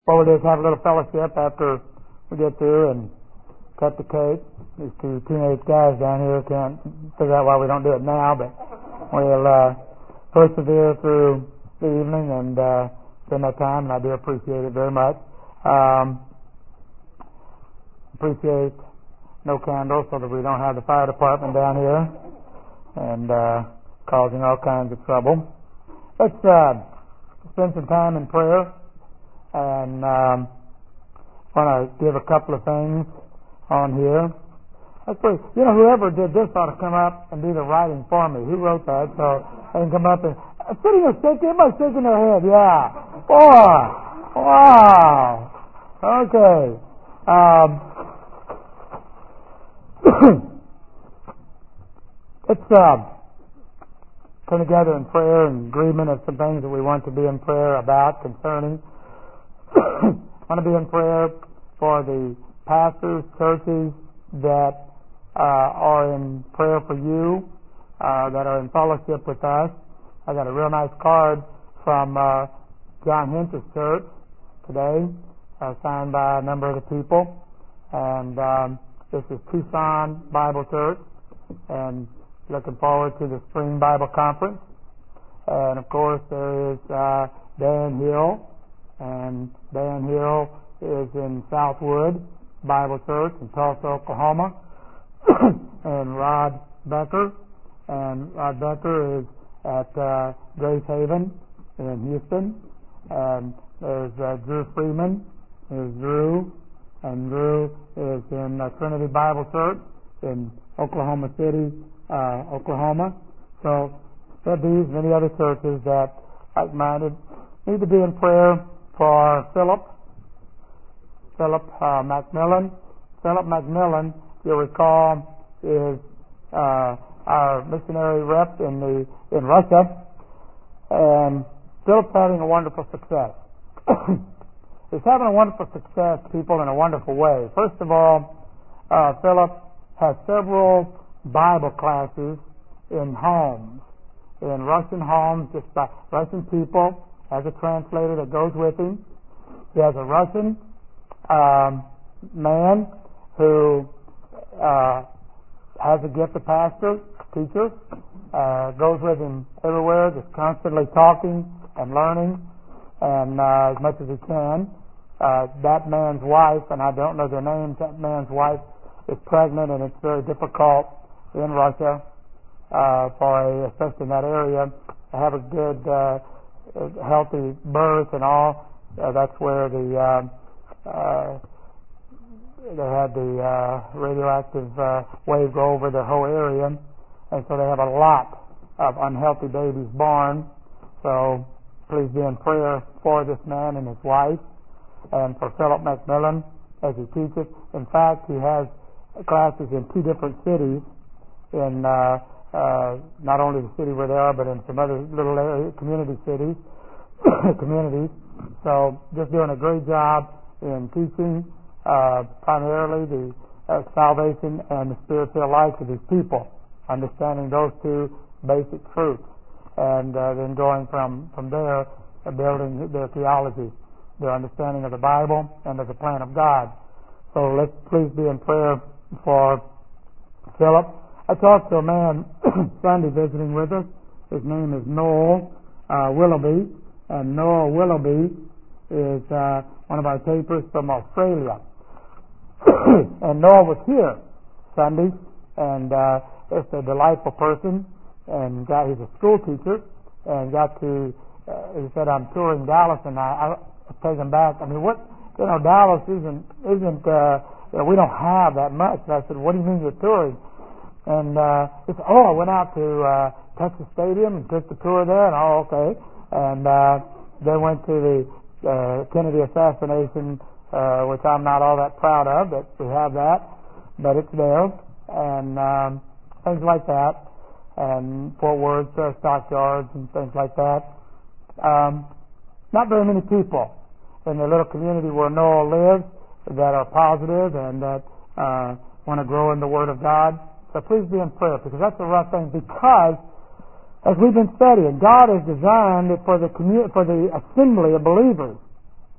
What we'll do is have a little fellowship after we get through and cut the cake. These two teenage guys down here can't figure out why we don't do it now, but we'll persevere through the evening and spend that time, and I do appreciate it very much. Appreciate no candles so that we don't have the fire department down here and causing all kinds of trouble. Let's spend some time in prayer, and want to give a couple of things on here. Whoever did this ought to come up and do the writing for me. Who wrote that? So they can come up and sitting there shaking. Everybody's shaking their head. Yeah. Boy. Wow. Okay. Let's come together in prayer and agreement of some things that we want to be in prayer about concerning. I want to be in prayer for the pastors, churches that are in prayer for you, that are in fellowship with us. I got a real nice card from John Hinch's church today, signed by a number of the people. And this is Tucson Bible Church, and looking forward to the Spring Bible Conference. And of course there is Dan Hill, and Dan Hill is in Southwood Bible Church in Tulsa, Oklahoma. And Rod Becker is at Grace Haven in Houston. And there's Drew Freeman. There's Drew, and Drew is in Trinity Bible Church in Oklahoma City, Oklahoma. So there are these many other churches that, like-minded, need to be in prayer for Philip McMillan. Philip McMillan, you'll recall, is our missionary rep in Russia, and Philip's having a wonderful success. He's having a wonderful success, people, in a wonderful way. First of all, Philip has several Bible classes in homes, in Russian homes, just by Russian people, has a translator that goes with him. He has a Russian man who has a gift of pastor, teacher, goes with him everywhere, just constantly talking and learning, and as much as he can. That man's wife, and I don't know their names, that man's wife is pregnant, and it's very difficult in Russia especially in that area, to have a good, healthy birth and all. That's where they had the radioactive wave go over the whole area, and so they have a lot of unhealthy babies born. So please be in prayer for this man and his wife, and for Philip McMillan as he teaches. In fact, he has classes in 2 different cities, in not only the city where they are, but in some other little area, community cities, communities. So just doing a great job in teaching primarily the salvation and the spiritual life of these people, understanding those 2 basic truths, and then going from there, building their theology, their understanding of the Bible and of the plan of God. So let's please be in prayer for Philip. I talked to a man Sunday visiting with us. His name is Noel Willoughby, and Noel Willoughby is one of our tapers from Australia. And Noel was here Sunday, and it's a delightful person, and he's a school teacher, and he said, I'm touring Dallas, and I take him back. I mean, Dallas isn't we don't have that much. And I said, what do you mean you're touring? And he said, I went out to Texas Stadium and took the tour there, and okay. And then went to the Kennedy assassination, which I'm not all that proud of, that we have that, but it's there, and things like that, and Fort Worth stockyards and things like that. Not very many people in the little community where Noah lives that are positive and that want to grow in the Word of God. So please be in prayer, because that's a rough thing. Because, as we've been studying, God has designed it for the assembly of believers.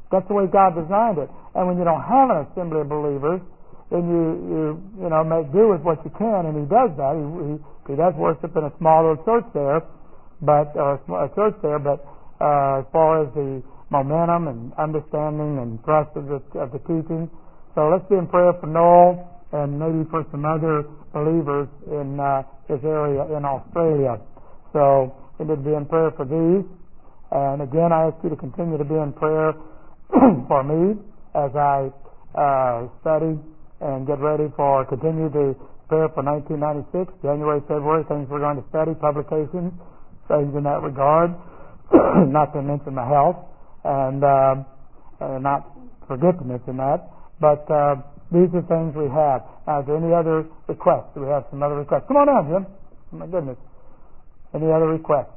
That's the way God designed it. And when you don't have an assembly of believers, then you make do with what you can, and He does that. He does worship in a small little church there, but as far as the momentum and understanding and thrust of the teaching. So let's be in prayer for Noel and maybe for some other believers in his area in Australia. So we need to be in prayer for these. And again, I ask you to continue to be in prayer for me as I study and get ready for, continue to prepare for 1996, January, February, things we're going to study, publications, things in that regard, not to mention my health, and not forget to mention that, but these are things we have. Now, is there any other requests? Do we have some other requests? Come on down, Jim. Oh, my goodness. Any other requests?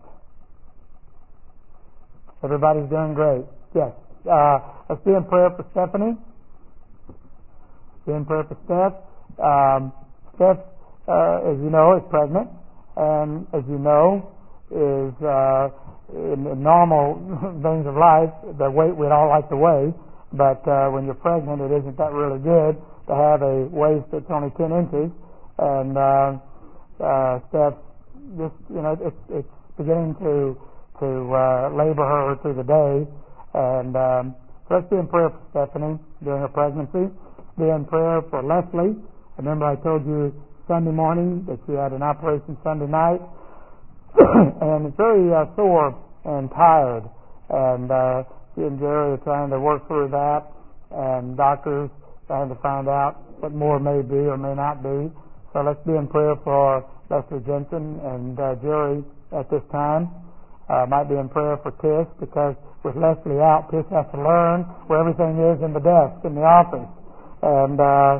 Everybody's doing great. Yes. Let's be in prayer for Stephanie. Be in prayer for Steph. Steph, as you know, is pregnant, and as you know, is in normal things of life, the weight we'd all like to weigh, but when you're pregnant, it isn't that really good to have a waist that's only 10 inches, and Steph, just, it's beginning to labor her through the day, and so let's be in prayer for Stephanie during her pregnancy. Be in prayer for Leslie. Remember I told you Sunday morning that she had an operation Sunday night, and it's very sore and tired, and she and Jerry are trying to work through that, and doctors trying to find out what more may be or may not be. So let's be in prayer for Leslie Jensen and Jerry at this time. Might be in prayer for Tish, because with Leslie out, Tish has to learn where everything is in the desk in the office, and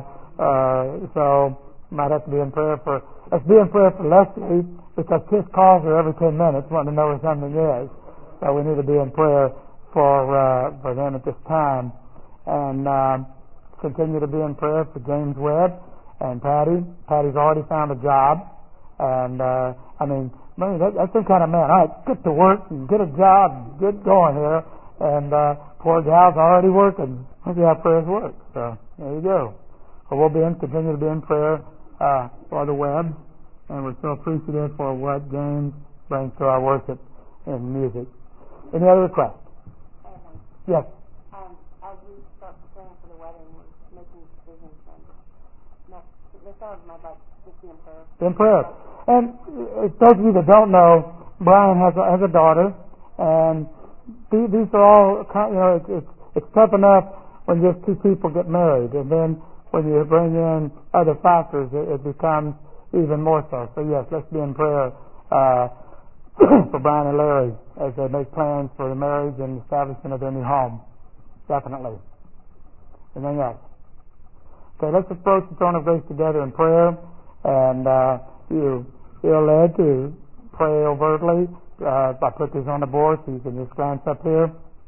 so might have to be in prayer for. Let's be in prayer for Leslie, because Tish calls her every 10 minutes wanting to know where something is. So we need to be in prayer for them at this time, and continue to be in prayer for James Webb and Patty. Patty's already found a job, and that's some kind of man. All right, get to work and get a job, get going here, and poor gal's already working. Let's see how prayers work. So there you go. So we'll continue to be in prayer for the Webbs, and we're so appreciative for what James brings to our worship in music. Any other requests? Yes. As we start preparing for the wedding, we're making decisions, and this hour might like to be in prayer. In prayer. And those of you that don't know, Brian has a daughter, and these are all, it's tough enough when just two people get married, and then when you bring in other factors, it becomes even more so. So yes, let's be in prayer for Brian and Larry as they make plans for the marriage and establishment of their new home. Definitely. Anything else? Okay, let's approach the throne of grace together in prayer, and you feel led to pray overtly. I put this on the board so you can just glance up here.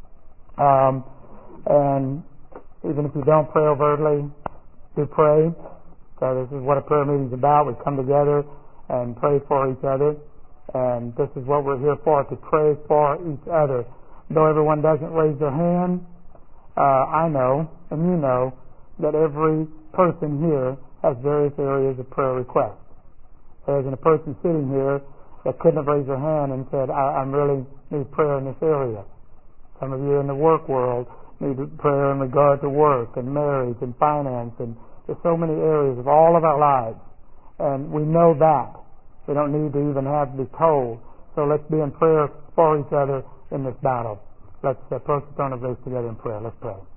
And even if you don't pray overtly, do pray. So this is what a prayer meeting is about. We come together and pray for each other, and this is what we're here for, to pray for each other. Though everyone doesn't raise their hand, I know, and you know, that every person here has various areas of prayer requests. There isn't a person sitting here that couldn't have raised their hand and said, I really need prayer in this area. Some of you in the work world need prayer in regard to work and marriage and finance, and there's so many areas of all of our lives, and we know that. We don't need to even have to be told. So let's be in prayer for each other in this battle. Let's approach the throne of grace together in prayer. Let's pray.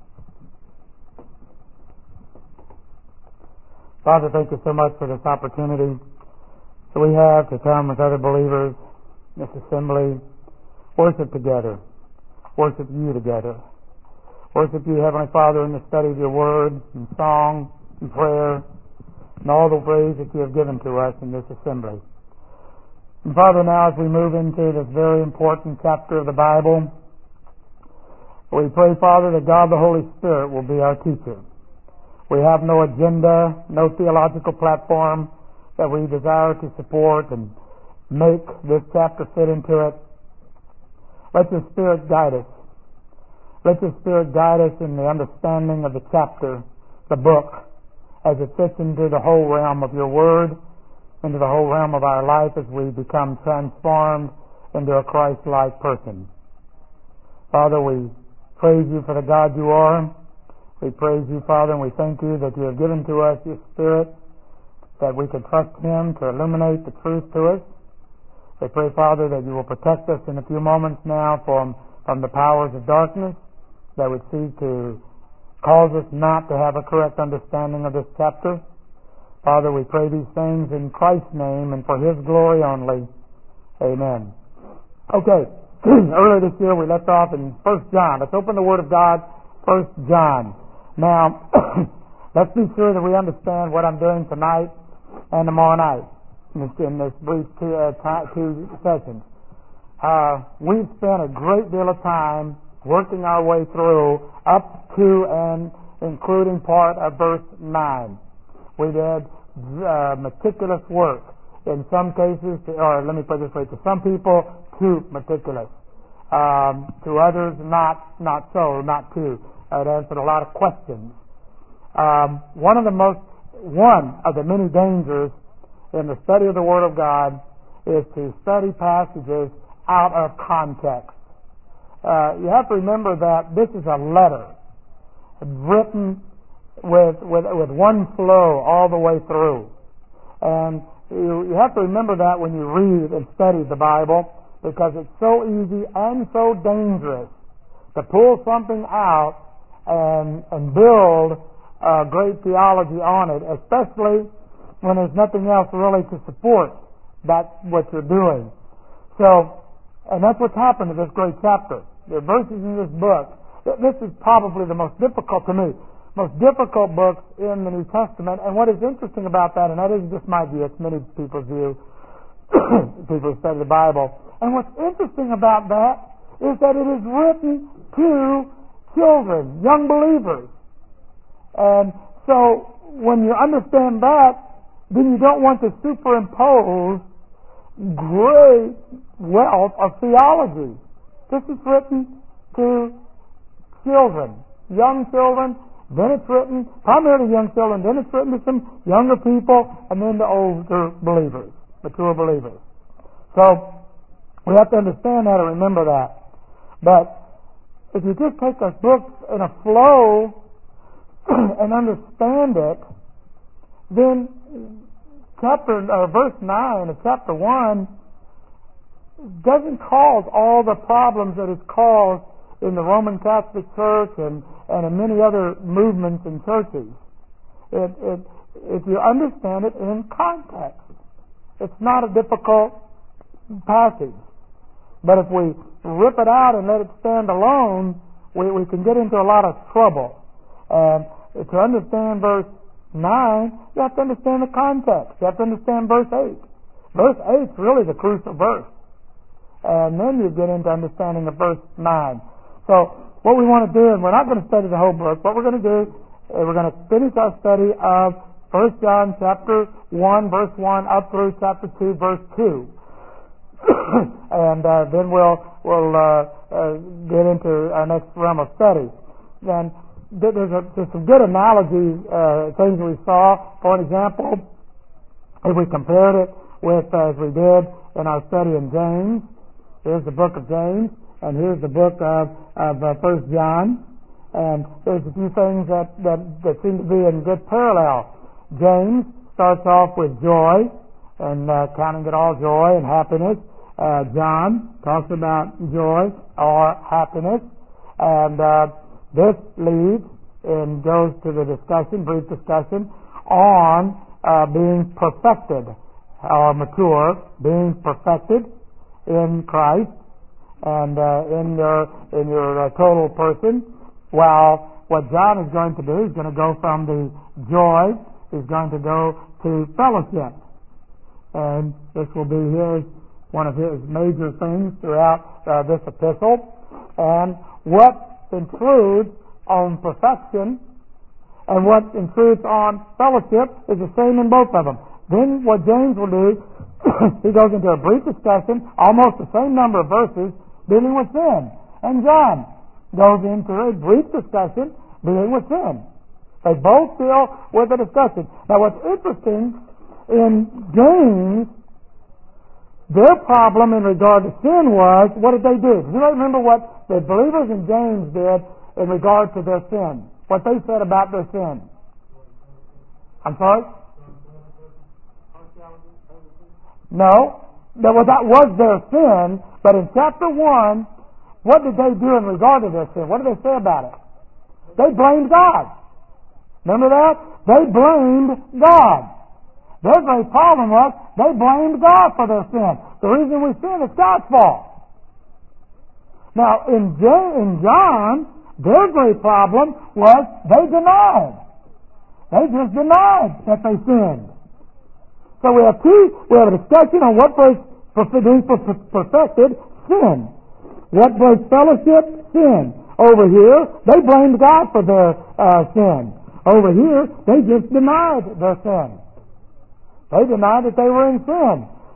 Father, thank you so much for this opportunity that we have to come with other believers in this assembly, worship together, worship you together, worship you, Heavenly Father, in the study of your word, and song, and prayer, and all the ways that you have given to us in this assembly. And Father, now as we move into this very important chapter of the Bible, we pray, Father, that God the Holy Spirit will be our teacher. We have no agenda, no theological platform that we desire to support and make this chapter fit into it. Let your Spirit guide us. Let your Spirit guide us in the understanding of the chapter, the book, as it fits into the whole realm of your Word, into the whole realm of our life as we become transformed into a Christ-like person. Father, we praise you for the God you are. We praise you, Father, and we thank you that you have given to us your Spirit, that we can trust Him to illuminate the truth to us. We pray, Father, that you will protect us in a few moments now from the powers of darkness that would seek to cause us not to have a correct understanding of this chapter. Father, we pray these things in Christ's name and for His glory only. Amen. Okay, earlier this year we left off in 1 John. Let's open the Word of God, 1 John. Now, let's be sure that we understand what I'm doing tonight and tomorrow night in this brief two sessions. We've spent a great deal of time working our way through up to and including part of verse 9. We did meticulous work. In some cases, or let me put it this way, to some people, too meticulous. To others, not so, not too. It answered a lot of questions. One of the many dangers in the study of the Word of God is to study passages out of context. You have to remember that this is a letter written with one flow all the way through. And you have to remember that when you read and study the Bible, because it's so easy and so dangerous to pull something out and build great theology on it, especially when there's nothing else really to support what you're doing. So, and that's what's happened to this great chapter. The verses in this book, this is probably the most difficult to me, most difficult books in the New Testament. And what is interesting about that, and that isn't just my view, it's many people's view, people who study the Bible. And what's interesting about that is that it is written to children, young believers. And so when you understand that, then you don't want to superimpose great wealth of theology. This is written to children, young children, then it's written, primarily young children, then it's written to some younger people, and then to older believers, mature believers. So, we have to understand that and remember that. But, if you just take a book in a flow and understand it, then verse 9 of chapter 1 doesn't cause all the problems that it's caused in the Roman Catholic Church and in many other movements and churches. If you understand it in context, it's not a difficult passage. But if we rip it out and let it stand alone, we can get into a lot of trouble. And to understand verse 9, you have to understand the context. You have to understand verse 8. Verse 8 is really the crucial verse. And then you get into understanding of verse 9. So what we want to do, and we're not going to study the whole book, what we're going to do is we're going to finish our study of 1 John chapter 1, verse 1, up through chapter 2, verse 2. And then we'll get into our next realm of study. And there's some good analogy things we saw. For1 example, if we compared it with, as we did in our study in James, here's the book of James, and here's the book of 1 John, and there's a few things that seem to be in good parallel. James starts off with joy, and counting it all joy and happiness. John talks about joy or happiness, and this leads and goes to the brief discussion on being perfected, or mature, being perfected in Christ and in your total person. While what John is going to do, he's going to go from the joy, he's going to go to fellowship, and this will be one of his major things throughout this epistle. And what intrudes on perfection and what intrudes on fellowship is the same in both of them. Then what James will do, he goes into a brief discussion, almost the same number of verses, dealing with sin. And John, goes into a brief discussion dealing with sin. They both deal with a discussion. Now what's interesting, in James, their problem in regard to sin was, what did they do? Do you remember what the believers in James did in regard to their sin? What they said about their sin? I'm sorry? No. That was their sin, but in chapter 1, what did they do in regard to their sin? What did they say about it? They blamed God. Remember that? They blamed God. Their great problem was they blamed God for their sin. The reason we sin is God's fault. Now, in John, their great problem was they denied. They just denied that they sinned. So we have a discussion on what breaks perfected sin. What breaks fellowship? Sin. Over here, they blamed God for their sin. Over here, they just denied their sin. They denied that they were in sin.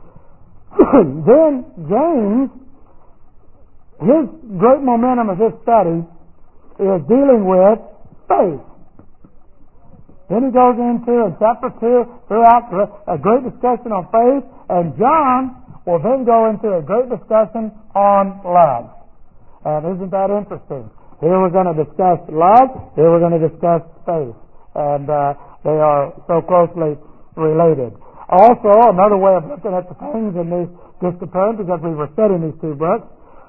Then James, his great momentum of his study is dealing with faith. Then he goes into, in chapter 2, throughout a great discussion on faith, and John will then go into a great discussion on love. And isn't that interesting? Here we're going to discuss love, here we're going to discuss faith. And they are so closely related. Also, another way of looking at the things in these disciplines, because we were studying these two books,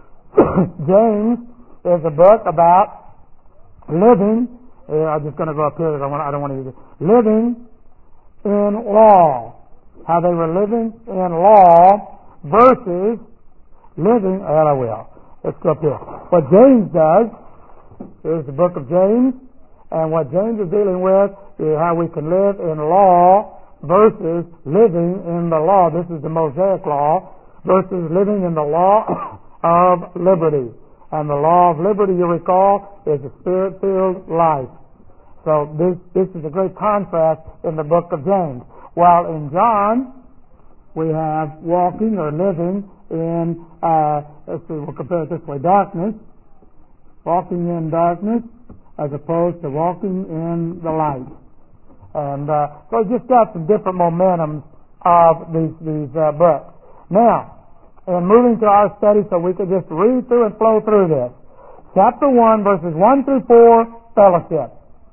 James is a book about living. I'm just going to go up here because I don't want to use it. Living in law. How they were living in law versus living. Well, I will. Let's go up here. What James does, here's the book of James, and what James is dealing with is how we can live in law versus living in the law. This is the Mosaic law versus living in the law of liberty. And the law of liberty, you recall, is a spirit-filled life. So this is a great contrast in the book of James. While in John, we have walking or living in, let's see, we'll compare it this way, darkness. Walking in darkness as opposed to walking in the light. And so just got some different momentums of these books. Now, in moving to our study, so we could just read through and flow through this. Chapter 1, verses 1 through 4, fellowship.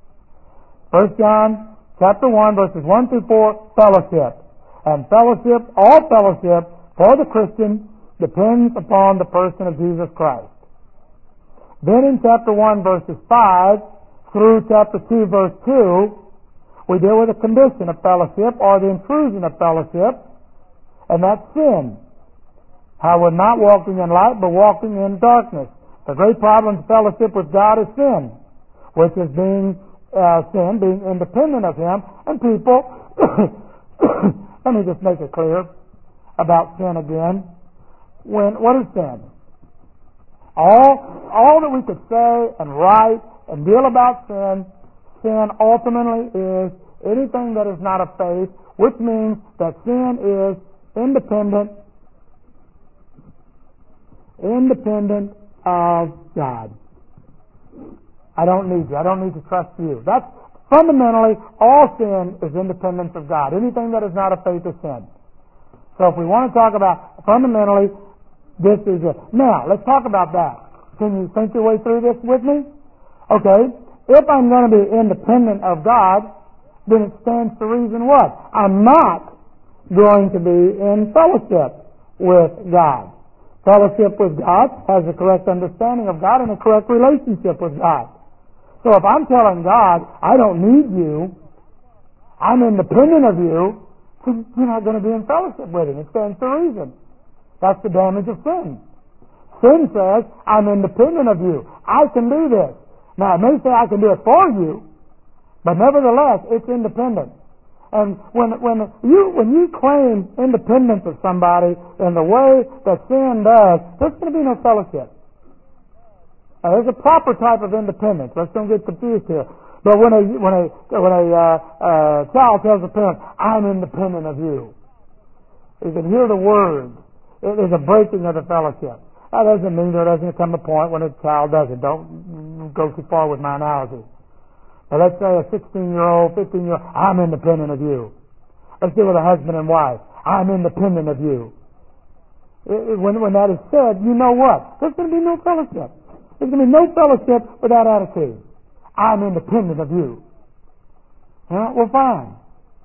1 John, chapter 1, verses 1 through 4, fellowship. And fellowship, all fellowship, for the Christian, depends upon the person of Jesus Christ. Then in chapter 1, verses 5 through chapter 2, verse 2, we deal with the condition of fellowship or the intrusion of fellowship, and that's sin. How we're not walking in light, but walking in darkness. The great problem in fellowship with God is sin, which is being independent of Him, and people, let me just make it clear about sin again. What is sin? All that we could say and write and deal about sin ultimately is anything that is not of faith, which means that sin is independent of God. I don't need you. I don't need to trust you. That's fundamentally, all sin is independence of God. Anything that is not of faith is sin. So if we want to talk about fundamentally, this is it. Now, let's talk about that. Can you think your way through this with me? Okay. If I'm going to be independent of God, then it stands to reason what? I'm not going to be in fellowship with God. Fellowship with God has a correct understanding of God and a correct relationship with God. So if I'm telling God, I don't need you, I'm independent of you, then you're not going to be in fellowship with Him. It stands to reason. That's the damage of sin. Sin says, I'm independent of you. I can do this. Now, it may say I can do it for you, but nevertheless, it's independent. And when you claim independence of somebody in the way that sin does, there's going to be no fellowship. Now, there's a proper type of independence. Let's don't get confused here. But when a child tells a parent, I'm independent of you, you can hear the word. It is a breaking of the fellowship. That doesn't mean there doesn't come a point when a child doesn't. Don't go too far with my analogy. But let's say a 16-year-old, 15-year-old, I'm independent of you. Let's deal with a husband and wife. I'm independent of you. When that is said, you know what? There's going to be no fellowship. There's going to be no fellowship with that attitude. I'm independent of you. Well, fine.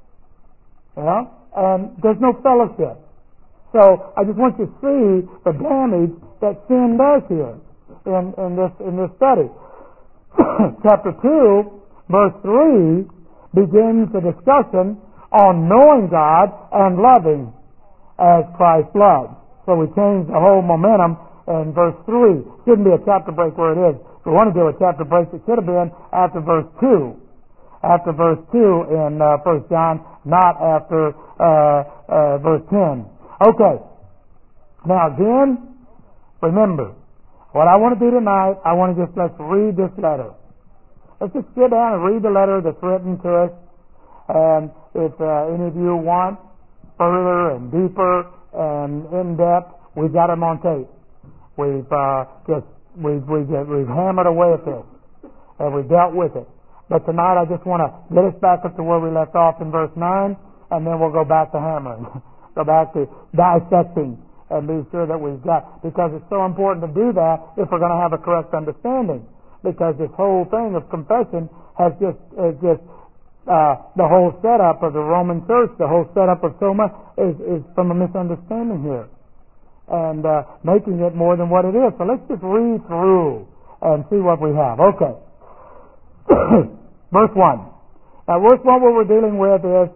And there's no fellowship. So I just want you to see the damage that sin does here in this study. Chapter 2, verse 3 begins the discussion on knowing God and loving as Christ loved. So we change the whole momentum in verse 3. Shouldn't be a chapter break where it is. If we want to do a chapter break, it should have been after verse 2. After verse 2 in 1 John, not after verse 10. Okay. Now again, remember, what I want to do tonight, I want to let's read this letter. Let's just sit down and read the letter that's written to us. And if any of you want further and deeper and in depth, we've got them on tape. We've hammered away at this, and we've dealt with it. But tonight, I just want to get us back up to where we left off in verse 9, and then we'll go back to hammering, go back to dissecting, and be sure that we've got, because it's so important to do that if we're going to have a correct understanding. Because this whole thing of confession has just the whole setup of the Roman church, the whole setup of Soma is from a misunderstanding here, and making it more than what it is. So let's just read through and see what we have. Okay. Verse 1. Now, verse 1, what we're dealing with is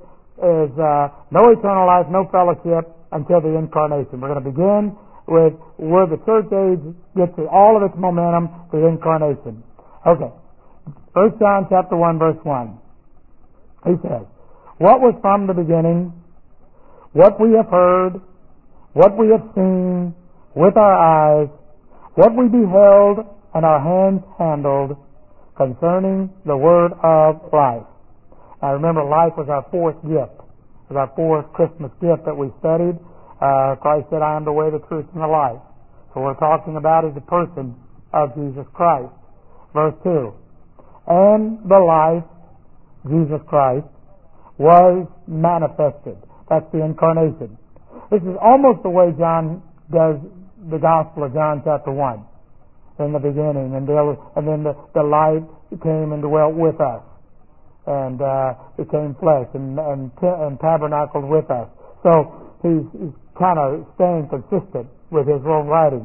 no eternal life, no fellowship until the incarnation. We're going to begin with where the church age gets all of its momentum, the incarnation. Okay. 1 John chapter 1, verse 1. He says, what was from the beginning, what we have heard, what we have seen with our eyes, what we beheld and our hands handled, concerning the word of life. Now remember, life was our fourth gift. It was our fourth Christmas gift that we studied. Christ said, I am the way, the truth, and the life. So what we're talking about is the person of Jesus Christ. Verse 2. And the life, Jesus Christ, was manifested. That's the incarnation. This is almost the way John does the Gospel of John chapter 1. In the beginning, and then the light came and dwelt with us, and became flesh and tabernacled with us. So he's kind of staying consistent with his own writing.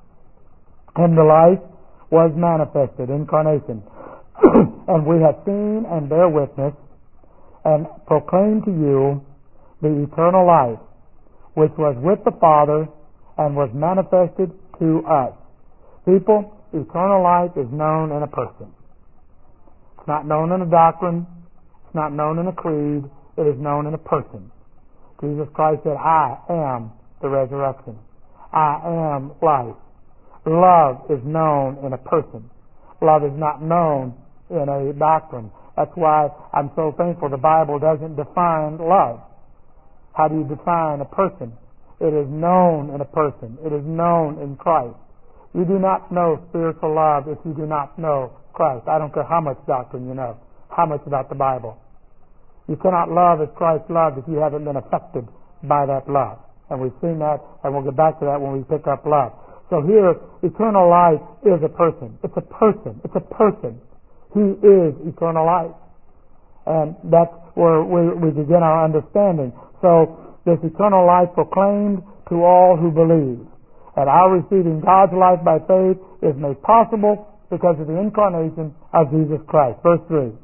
And the light was manifested, incarnation, and we have seen and bear witness and proclaim to you the eternal life, which was with the Father and was manifested to us. People, eternal life is known in a person. It's not known in a doctrine. It's not known in a creed. It is known in a person. Jesus Christ said, I am the resurrection. I am life. Love is known in a person. Love is not known in a doctrine. That's why I'm so thankful the Bible doesn't define love. How do you define a person? It is known in a person. It is known in Christ. You do not know spiritual love if you do not know Christ. I don't care how much doctrine you know, how much about the Bible. You cannot love as Christ loved if you haven't been affected by that love. And we've seen that, and we'll get back to that when we pick up love. So here, eternal life is a person. It's a person. It's a person. He is eternal life. And that's where we begin our understanding. So this eternal life proclaimed to all who believe. And our receiving God's life by faith is made possible because of the incarnation of Jesus Christ. Verse 3.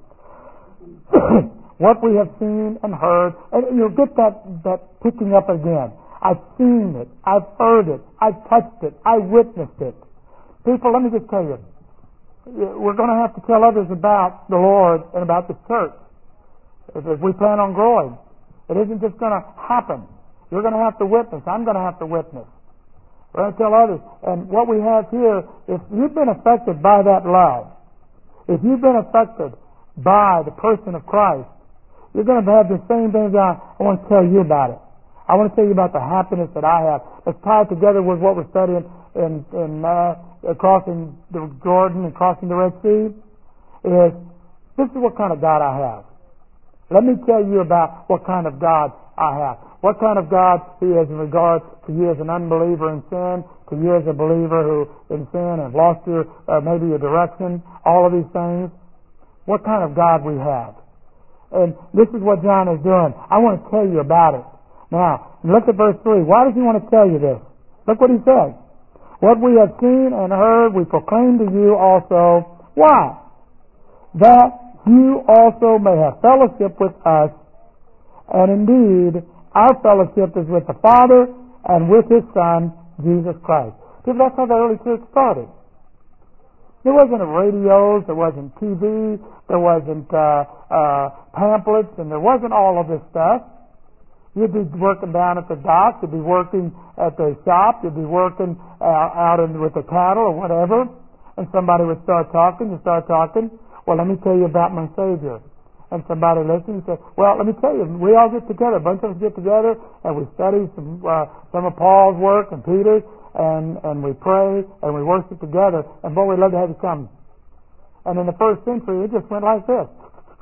What we have seen and heard, and you'll get that picking up again. I've seen it. I've heard it. I've touched it. I witnessed it. People, let me just tell you, we're going to have to tell others about the Lord and about the church if we plan on growing. It isn't just going to happen. You're going to have to witness. I'm going to have to witness. We're going to tell others. And what we have here, if you've been affected by that love, if you've been affected by the person of Christ, you're going to have the same thing. I want to tell you about it. I want to tell you about the happiness that I have. Let's tie it together with what we're studying crossing the Jordan and crossing the Red Sea, is this is what kind of God I have. Let me tell you about what kind of God I have. What kind of God He is in regard to you as an unbeliever in sin, to you as a believer who in sin have lost your maybe your direction, all of these things. What kind of God we have. And this is what John is doing. I want to tell you about it. Now, look at verse 3. Why does he want to tell you this? Look what he says. What we have seen and heard we proclaim to you also. Why? That you also may have fellowship with us, and indeed our fellowship is with the Father and with His Son, Jesus Christ. Because that's how the early church started. There wasn't radios, there wasn't TV, there wasn't pamphlets, and there wasn't all of this stuff. You'd be working down at the dock, you'd be working at the shop, you'd be working out with the cattle or whatever, and somebody would start talking, you start talking. Well, let me tell you about my Savior. And somebody listens and says, well, let me tell you, we all get together, a bunch of us get together, and we study some of Paul's work and Peter's, and we pray, and we worship together, and boy, we'd love to have you come. And in the first century, it just went like this.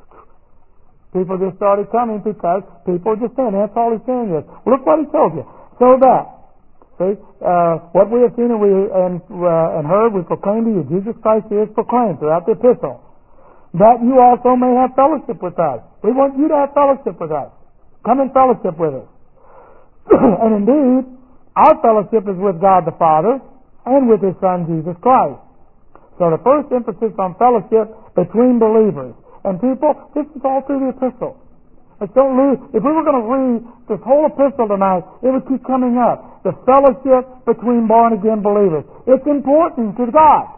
People just started coming because people were just saying, that's all he's saying is, look what he told you. So that, see, what we have seen and heard, we proclaim to you. Jesus Christ is proclaimed throughout the epistle. That you also may have fellowship with us. We want you to have fellowship with us. Come in fellowship with us. And indeed, our fellowship is with God the Father and with His Son Jesus Christ. So the first emphasis on fellowship between believers. And people, this is all through the epistle. Let's don't lose. If we were going to read this whole epistle tonight, it would keep coming up. The fellowship between born-again believers. It's important to God.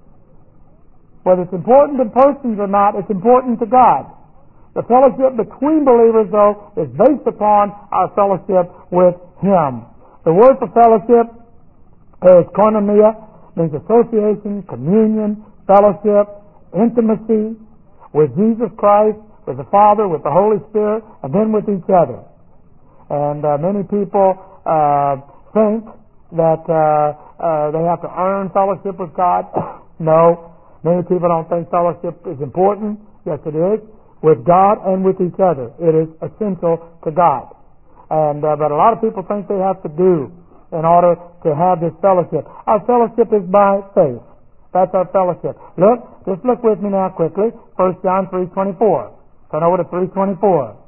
Whether it's important to persons or not, it's important to God. The fellowship between believers, though, is based upon our fellowship with Him. The word for fellowship is koinonia, means association, communion, fellowship, intimacy with Jesus Christ, with the Father, with the Holy Spirit, and then with each other. And many people think that they have to earn fellowship with God. No. Many people don't think fellowship is important. Yes, it is. With God and with each other. It is essential to God. And but a lot of people think they have to do in order to have this fellowship. Our fellowship is by faith. That's our fellowship. Just look with me now quickly. 1 John 3:24. Turn over to 3:24.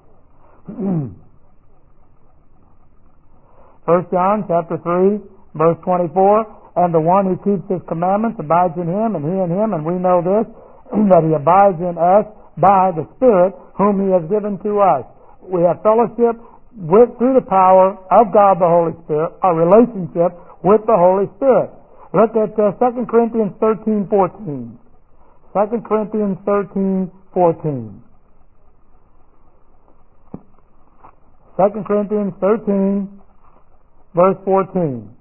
1 John chapter 3, verse 24. And the one who keeps His commandments abides in Him, and He in Him, and we know this, that He abides in us by the Spirit whom He has given to us. We have fellowship through the power of God the Holy Spirit, our relationship with the Holy Spirit. Look at 2 Corinthians 13:14. 2 Corinthians 13:14. 2 Corinthians 13, verse 14.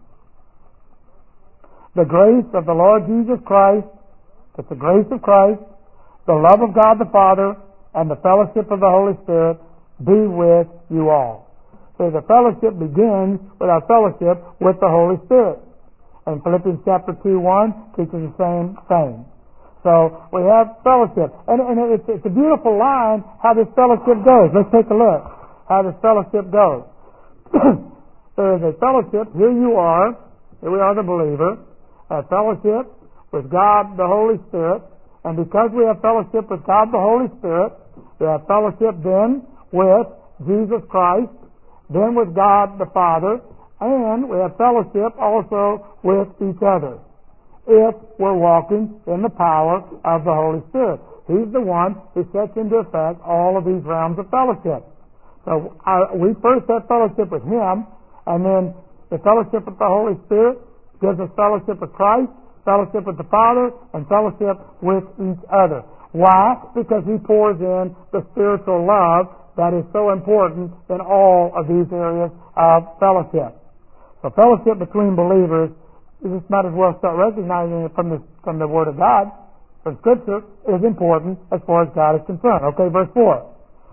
The grace of the Lord Jesus Christ, that's the grace of Christ, the love of God the Father, and the fellowship of the Holy Spirit be with you all. So the fellowship begins with our fellowship with the Holy Spirit. And Philippians chapter 2:1 teaches the same thing. So we have fellowship. And it's a beautiful line how this fellowship goes. Let's take a look how this fellowship goes. There is a fellowship. Here you are. Here we are, the believer. A fellowship with God the Holy Spirit, and because we have fellowship with God the Holy Spirit, we have fellowship then with Jesus Christ, then with God the Father, and we have fellowship also with each other if we're walking in the power of the Holy Spirit. He's the one who sets into effect all of these realms of fellowship. So we first have fellowship with Him, and then the fellowship with the Holy Spirit gives us fellowship with Christ, fellowship with the Father, and fellowship with each other. Why? Because He pours in the spiritual love that is so important in all of these areas of fellowship. So fellowship between believers, you just might as well start recognizing it from the Word of God, from Scripture, is important as far as God is concerned. Okay, verse 4.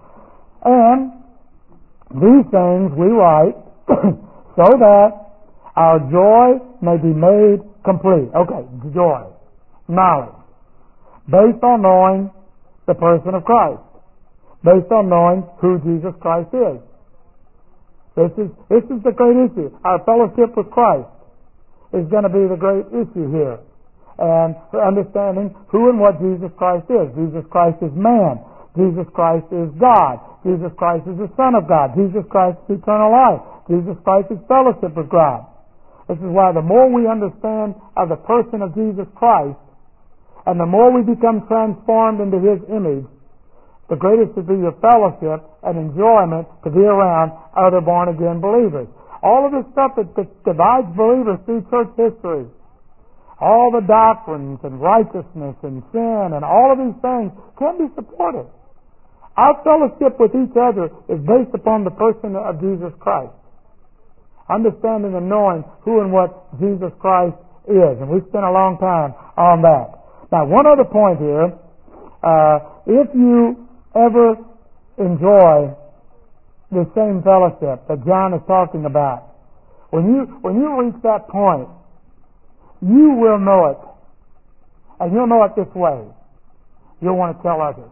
And these things we write so that our joy may be made complete. Okay, joy, knowledge, based on knowing the person of Christ, based on knowing who Jesus Christ is. This is the great issue. Our fellowship with Christ is going to be the great issue here. And for understanding who and what Jesus Christ is. Jesus Christ is man. Jesus Christ is God. Jesus Christ is the Son of God. Jesus Christ is eternal life. Jesus Christ is fellowship with God. This is why the more we understand of the person of Jesus Christ, and the more we become transformed into His image, the greatest will be your fellowship and enjoyment to be around other born-again believers. All of this stuff that divides believers through church history, all the doctrines and righteousness and sin and all of these things can be supported. Our fellowship with each other is based upon the person of Jesus Christ. Understanding and knowing who and what Jesus Christ is. And we spent a long time on that. Now, one other point here. If you ever enjoy the same fellowship that John is talking about, when you reach that point, you will know it. And you'll know it this way. You'll want to tell others.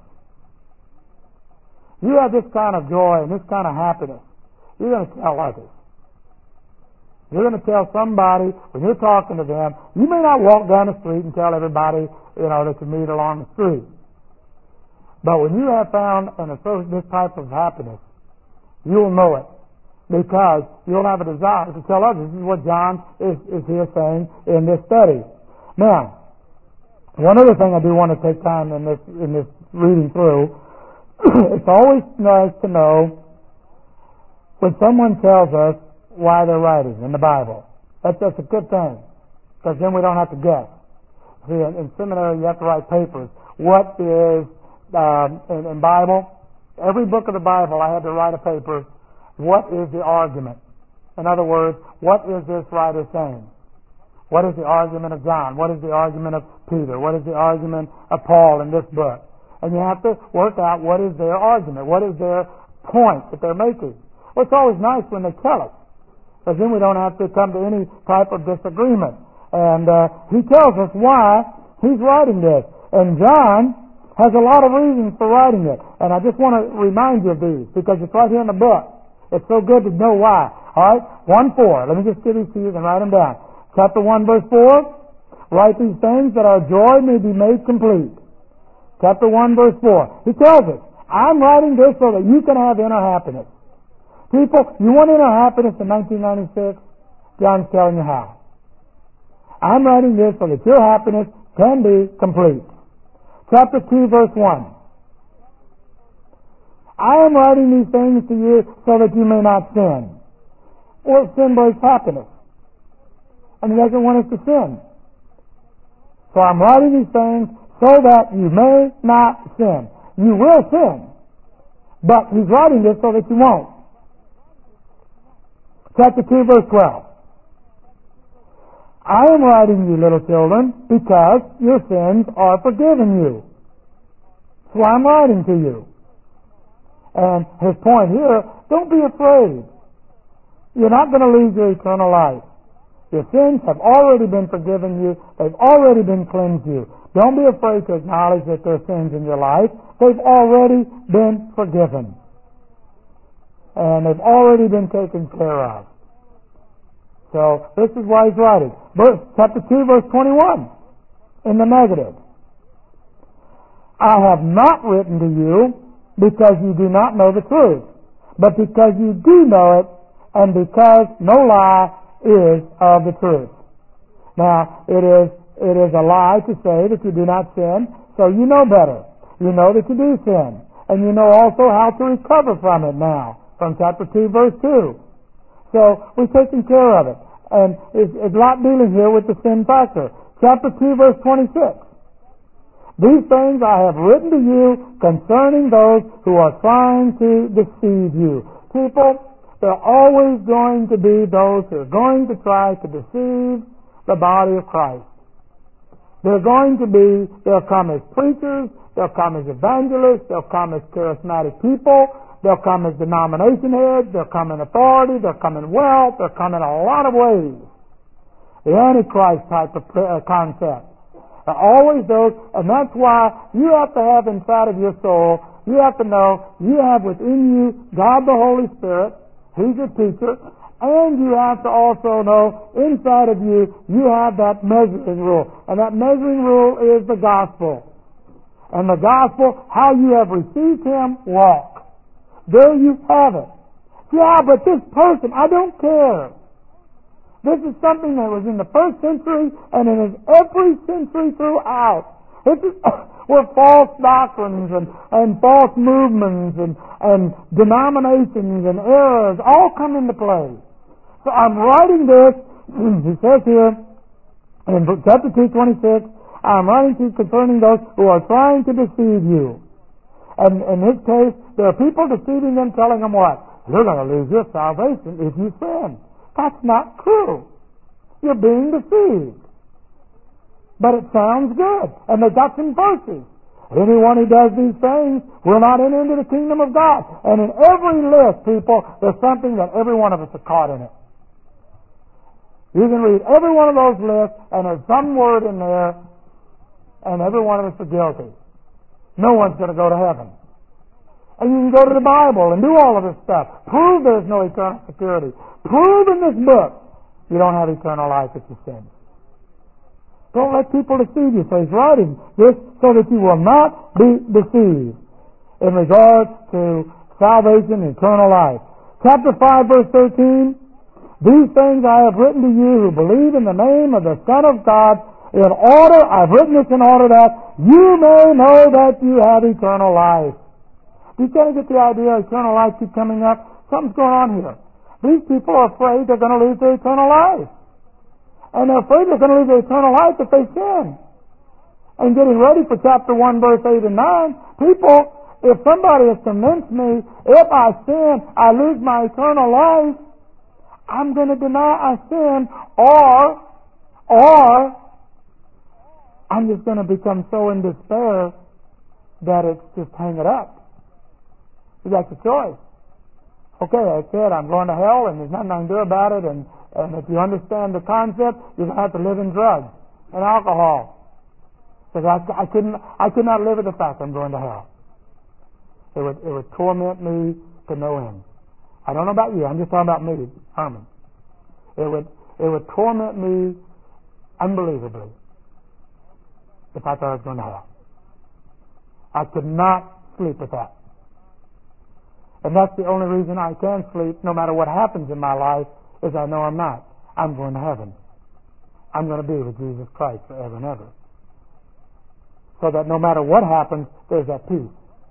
You have this kind of joy and this kind of happiness. You're going to tell others. You're going to tell somebody when you're talking to them. You may not walk down the street and tell everybody, that you meet along the street. But when you have found this type of happiness, you'll know it. Because you'll have a desire to tell others. This is what John is here saying in this study. Now, one other thing I do want to take time in this reading through, it's always nice to know when someone tells us why they're writing in the Bible. That's a good thing, because then we don't have to guess. See, in seminary you have to write papers. What is, in Bible, every book of the Bible I had to write a paper. What is the argument? In other words, what is this writer saying? What is the argument of John? What is the argument of Peter? What is the argument of Paul in this book? And you have to work out what is their argument. What is their point that they're making? Well, it's always nice when they tell us, because then we don't have to come to any type of disagreement. And he tells us why he's writing this. And John has a lot of reasons for writing it. And I just want to remind you of these, because it's right here in the book. It's so good to know why. All right, 1:4. Let me just give these to you and write them down. Chapter 1, verse 4. Write these things that our joy may be made complete. Chapter 1, verse 4. He tells us, I'm writing this so that you can have inner happiness. People, you want inner happiness in 1996? John's telling you how. I'm writing this so that your happiness can be complete. Chapter 2, verse 1. I am writing these things to you so that you may not sin. Well, sin breaks happiness. And He doesn't want us to sin. So I'm writing these things so that you may not sin. You will sin. But He's writing this so that you won't. Chapter 2, verse 12. I am writing you, little children, because your sins are forgiven you. So I'm writing to you. And his point here, don't be afraid. You're not going to lose your eternal life. Your sins have already been forgiven you. They've already been cleansed you. Don't be afraid to acknowledge that there are sins in your life. They've already been forgiven. And they've already been taken care of. So this is why he's writing. Chapter 2, verse 21, in the negative. I have not written to you because you do not know the truth, but because you do know it, and because no lie is of the truth. Now, it is a lie to say that you do not sin, so you know better. You know that you do sin, and you know also how to recover from it now, from chapter 2, verse 2. So, we've taken care of it. And it's not dealing here with the sin factor. Chapter 2, verse 26. These things I have written to you concerning those who are trying to deceive you. People, there are always going to be those who are going to try to deceive the body of Christ. They'll come as preachers, they'll come as evangelists, they'll come as charismatic people, they'll come as denomination heads, they'll come in authority, they'll come in wealth, they'll come in a lot of ways. the Antichrist type of concept. Always those, and that's why you have to have inside of your soul, you have to know you have within you God the Holy Spirit. He's your teacher. And you have to also know inside of you, you have that measuring rule. And that measuring rule is the gospel. And the gospel, how you have received Him, walk. There you have it. Yeah, but this person, I don't care. This is something that was in the first century and it is every century throughout. This is where false doctrines and false movements and denominations and errors all come into play. So I'm writing this, he says here in chapter 2:26, I'm writing to you concerning those who are trying to deceive you. And in this case, there are people deceiving them, telling them what? You're going to lose your salvation if you sin. That's not true. You're being deceived. But it sounds good. And they got some verses. Anyone who does these things will not enter into the kingdom of God. And in every list, people, there's something that every one of us are caught in it. You can read every one of those lists, and there's some word in there, and every one of us are guilty. No one's going to go to heaven. And you can go to the Bible and do all of this stuff. Prove there's no eternal security. Prove in this book you don't have eternal life if you sin. Don't let people deceive you. So he's writing this so that you will not be deceived in regards to salvation and eternal life. Chapter 5, verse 13. These things I have written to you who believe in the name of the Son of God, in order, I've written this in order that you may know that you have eternal life. Do you kind of get the idea eternal life keep coming up? Something's going on here. These people are afraid they're going to lose their eternal life. And they're afraid they're going to lose their eternal life if they sin. And getting ready for chapter 1, verse 8 and 9, people, if somebody has convinced me, if I sin, I lose my eternal life, I'm going to deny I sin, or I'm just going to become so in despair that it's just hang it up. You got your choice. Okay, I said I'm going to hell and there's nothing I can do about it, and if you understand the concept, you're going to have to live in drugs and alcohol. Because I could not live with the fact I'm going to hell. It would torment me to no end. I don't know about you, I'm just talking about me, Herman. It would torment me unbelievably if I thought I was going to hell. I could not sleep with that. And that's the only reason I can sleep, no matter what happens in my life, is I know I'm not. I'm going to heaven. I'm going to be with Jesus Christ forever and ever. So that no matter what happens, there's that peace.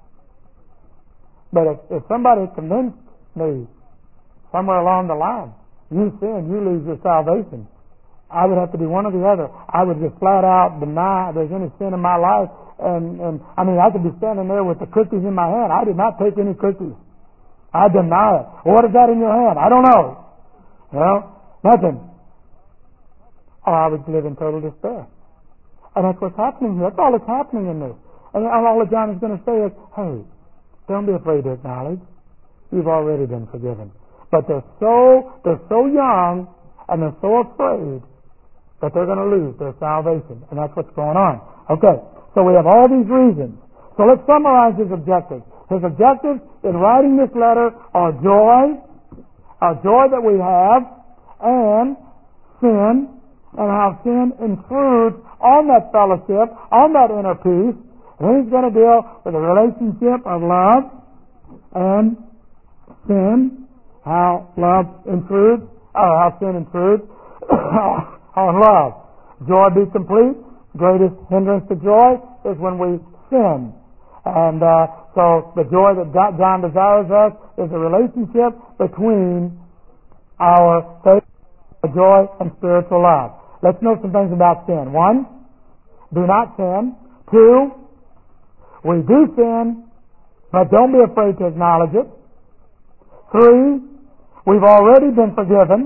But if somebody convinced me somewhere along the line, you sin, you lose your salvation, I would have to do one or the other. I would just flat out deny there's any sin in my life. And I mean, I could be standing there with the cookies in my hand. I did not take any cookies. I deny it. What is that in your hand? I don't know. You know, nothing. Or I would live in total despair. And that's what's happening here. That's all that's happening in this. And all that John is going to say is, hey, don't be afraid to acknowledge. You've already been forgiven. But they're so young and they're so afraid that they're going to lose their salvation. And that's what's going on. Okay, so we have all these reasons. So let's summarize his objectives. His objectives in writing this letter are joy that we have, and sin, and how sin intrudes on that fellowship, on that inner peace. And then he's going to deal with the relationship of love and sin, how love intrudes, or how sin intrudes on love. Joy be complete. Greatest hindrance to joy is when we sin. And so the joy that John desires us is a relationship between our faith, joy, and spiritual love. Let's know some things about sin. 1, do not sin. 2, we do sin, but don't be afraid to acknowledge it. 3, we've already been forgiven.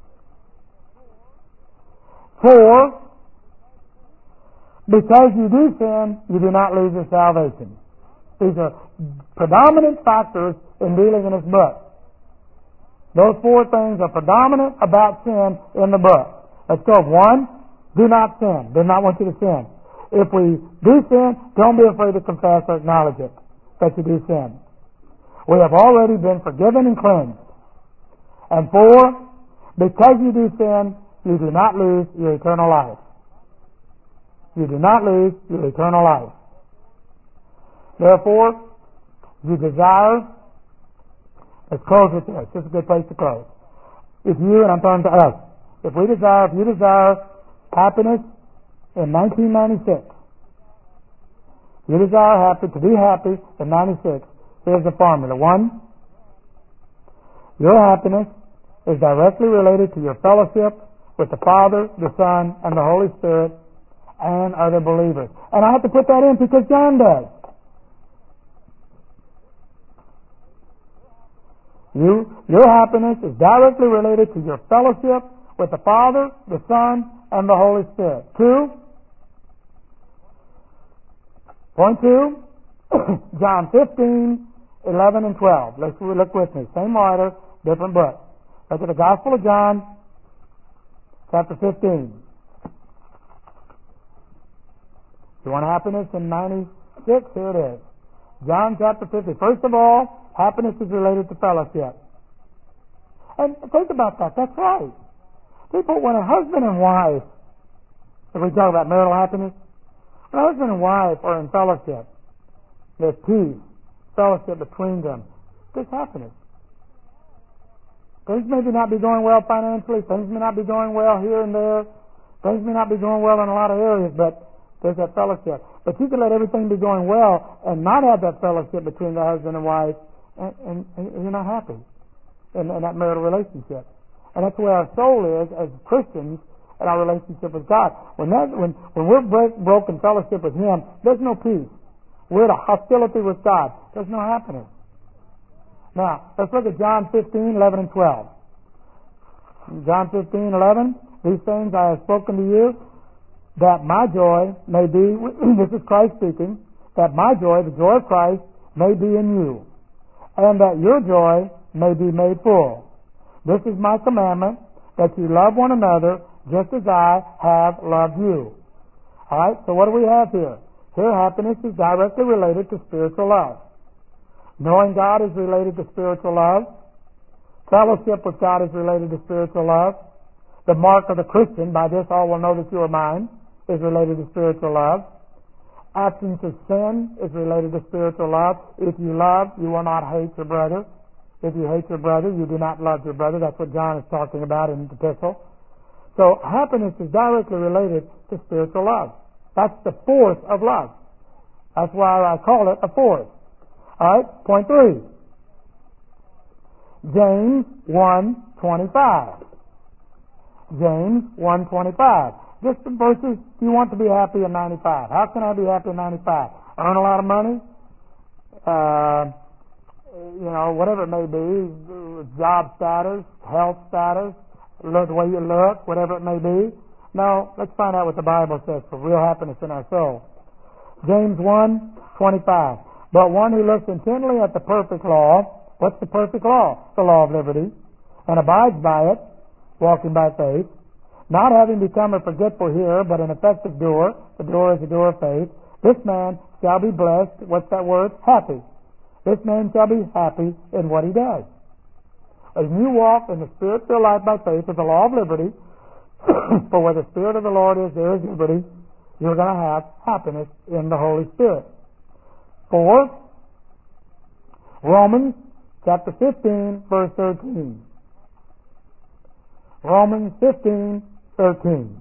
4, because you do sin, you do not lose your salvation. These are predominant factors in dealing in this book. Those 4 things are predominant about sin in the book. Let's go. 1, do not sin. Do not want you to sin. If we do sin, don't be afraid to confess or acknowledge it, that you do sin. We have already been forgiven and cleansed. And 4, because you do sin, you do not lose your eternal life. You do not lose your eternal life. Therefore, you desire, let's close with this. This is a good place to close. If you, and I'm talking to us, if you desire happiness in 1996, you desire to be happy in 96, here's the formula. 1, your happiness is directly related to your fellowship with the Father, the Son, and the Holy Spirit, and other believers. And I have to put that in because John does. Your happiness is directly related to your fellowship with the Father, the Son, and the Holy Spirit. 2, John 15, 11, and 12. Let's look with me. Same writer, different book. Look at the Gospel of John, chapter 15. You want happiness in 96? Here it is. John chapter 15. First of all, happiness is related to fellowship. And think about that. That's right. People, when a husband and wife, if we talk about marital happiness, when a husband and wife are in fellowship, there's peace, fellowship between them. There's happiness. Things may not be going well financially. Things may not be going well here and there. Things may not be going well in a lot of areas, but there's that fellowship. But you can let everything be going well and not have that fellowship between the husband and wife, and you're not happy in that marital relationship. And that's where our soul is as Christians in our relationship with God. When we're broken fellowship with Him, there's no peace. We're at a hostility with God. There's no happiness. Now, let's look at John 15, 11, and 12. John 15, 11, these things I have spoken to you, that my joy may be, this is Christ speaking, that my joy, the joy of Christ, may be in you, and that your joy may be made full. This is my commandment, that you love one another just as I have loved you. Alright, so what do we have here? Here, happiness is directly related to spiritual love. Knowing God is related to spiritual love. Fellowship with God is related to spiritual love. The mark of the Christian, by this all will know that you are mine, is related to spiritual love. Absence of sin is related to spiritual love. If you love, you will not hate your brother. If you hate your brother, you do not love your brother. That's what John is talking about in the epistle. So happiness is directly related to spiritual love. That's the force of love. That's why I call it a force. Alright, point 3. James 1:25. James 1:25. Just the verses, you want to be happy in 95. How can I be happy in 95? Earn a lot of money? Whatever it may be, job status, health status, the way you look, whatever it may be. No, let's find out what the Bible says for real happiness in our soul. James 1:25. But one who looks intently at the perfect law, what's the perfect law? The law of liberty, and abides by it, walking by faith, not having become a forgetful hearer, but an effective doer. The doer is the doer of faith. This man shall be blessed. What's that word? Happy. This man shall be happy in what he does. As you walk in the Spirit-filled life by faith with the law of liberty, for where the Spirit of the Lord is, there is liberty, you're going to have happiness in the Holy Spirit. 4, Romans chapter 15, verse 13. Romans 15:13.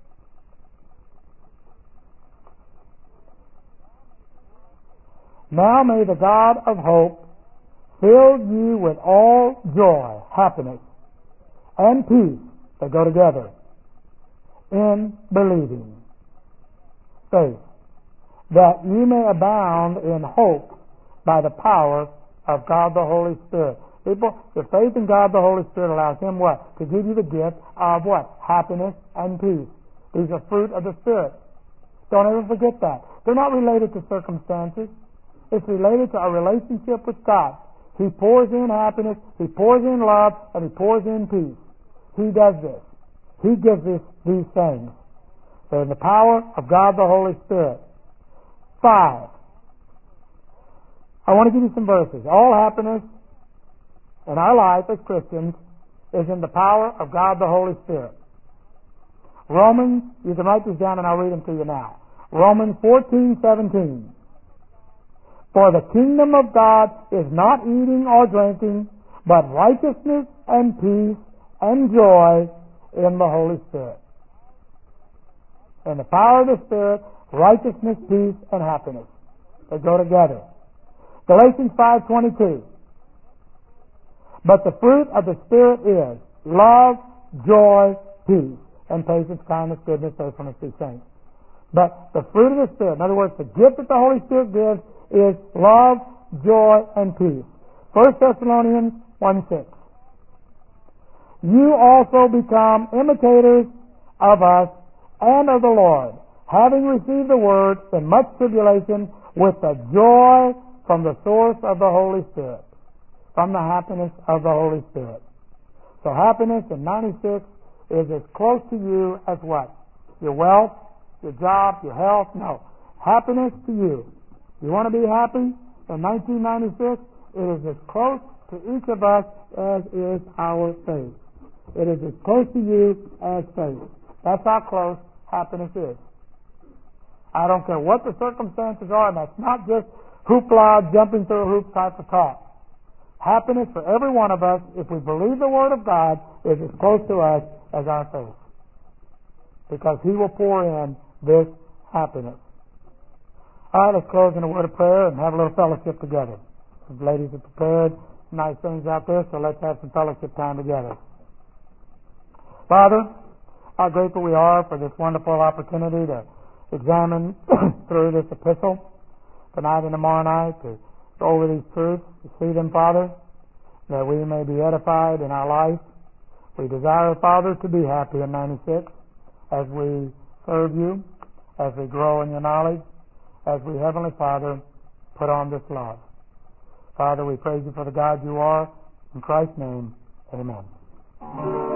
Now may the God of hope fill you with all joy, happiness, and peace that go together in believing. Faith, that you may abound in hope by the power of God the Holy Spirit. People, the faith in God the Holy Spirit allows Him what? To give you the gift of what? Happiness and peace. These are fruit of the Spirit. Don't ever forget that. They're not related to circumstances. It's related to our relationship with God. He pours in happiness, He pours in love, and He pours in peace. He does this. He gives us these things. They're in the power of God the Holy Spirit. 5. I want to give you some verses. All happiness in our life as Christians is in the power of God the Holy Spirit. Romans, you can write these down and I'll read them to you now. Romans 14:17. For the kingdom of God is not eating or drinking, but righteousness and peace and joy in the Holy Spirit. In the power of the Spirit, righteousness, peace, and happiness. They go together. Galatians 5:22. But the fruit of the Spirit is love, joy, peace, and patience, kindness, goodness, faithfulness, these things. But the fruit of the Spirit, in other words, the gift that the Holy Spirit gives is love, joy, and peace. 1 Thessalonians 1:6. You also become imitators of us and of the Lord, having received the word in much tribulation with the joy from the source of the Holy Spirit, from the happiness of the Holy Spirit. So happiness in 96 is as close to you as what? Your wealth, your job, your health? No. Happiness to you. You want to be happy in 1996? It is as close to each of us as is our faith. It is as close to you as faith. That's how close happiness is. I don't care what the circumstances are, and that's not just hoopla, jumping through a hoop type of talk. Happiness for every one of us, if we believe the Word of God, is as close to us as our faith. Because He will pour in this happiness. All right, let's close in a word of prayer and have a little fellowship together. The ladies have prepared nice things out there, so let's have some fellowship time together. Father, how grateful we are for this wonderful opportunity to examine through this epistle tonight and tomorrow night, to go over these truths, to see them, Father, that we may be edified in our life. We desire, Father, to be happy in 96 as we serve you, as we grow in your knowledge, as we, Heavenly Father, put on this love. Father, we praise you for the God you are. In Christ's name, amen.